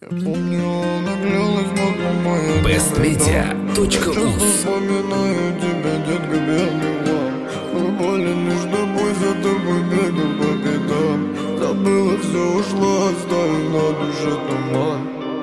Помню, наглелась моя bestmedia.uz. Вспоминаю тебя, детка, бедный вам. Был болен лишь тобой, за тобой бегал по пятам. Забыла, все ушла, оставив на душе туман.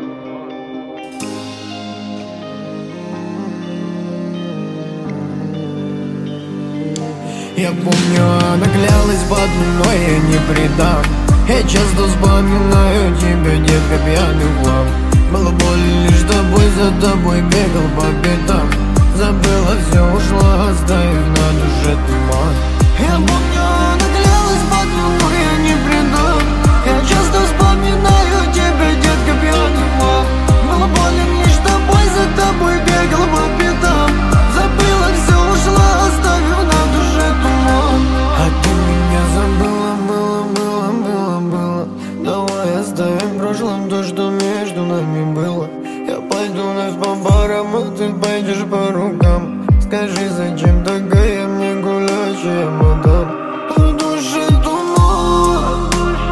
Я помню, она клялась в одном, но я не предам. Я часто вспоминаю тебя, детка, пьяный хлам. Было больно лишь тобой, за тобой бегал по пятам. Забыла, все ушла, оставив на душе туман. Я помню, она клялась в одном, но я не предам. Я часто вспоминаю тебя, детка, пьяный хлам. Было больно лишь тобой, за тобой бегал по пятам. Забыла, все ушла, оставив на душе туман. А ты меня забыла, было. Давай оставим в прошлом то, что между нами было. Я пойду вновь по барам, а ты пойдешь по рукам. Скажи, зачем такая мне гулящая мадам? В душе туман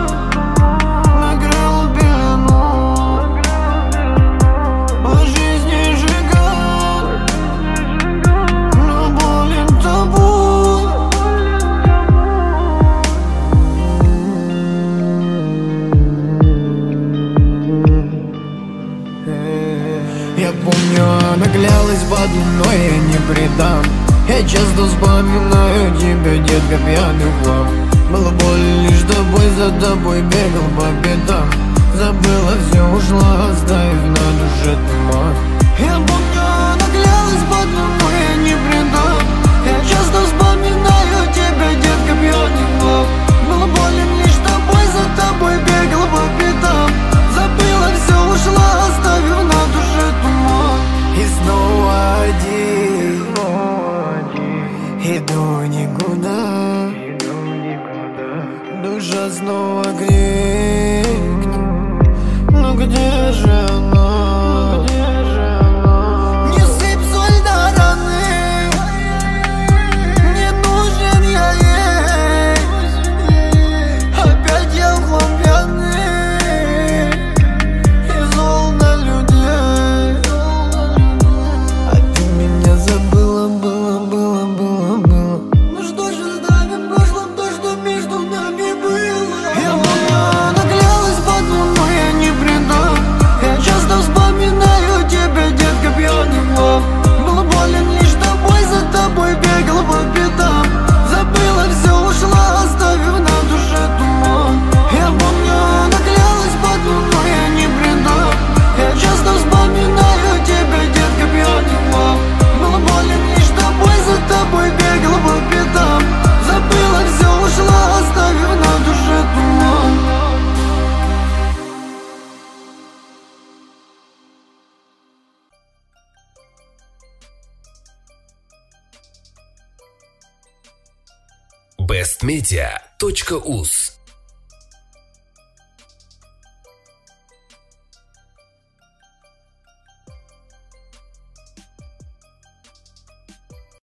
накрыл пелену, по жизни жигал, но болен тобой. Я помню, она клялась в одном, но я не предам. Я часто вспоминаю тебя, детка, пьяный хлам. Было больно лишь тобой, за тобой бегал по пятам. Забыла, все ушла, оставив на душе туман. Я помню, она клялась в одном, но я не предам. Я часто вспоминаю тебя, детка, пьяный хлам. Было больно лишь тобой, за тобой бегал по пятам. Забыла, все ушла, оставив на душе туман. И снова один, иду никуда. Душа снова крикнет, но где же она? Не сыпь соль на раны, не нужен я ей. Опять я в хлам пьяный и зол на людей. А ты меня забыла, было. Ну что же оставим в прошлом то, что между нами было? Я помню, она клялась в одном, но я не предам. Я часто вспоминаю тебя, детка, пьяный хлам. Было больно лишь тобой, за тобой бегал по пятам. Забыла, все ушла, оставив на душе туман. Я помню, она клялась в одном, но я не предам. Я часто вспоминаю тебя, детка, пьяный хлам. Было больно лишь тобой, за тобой бегал по пятам. Забыла, все ушла, оставив на душе туман. bestmedia.uz.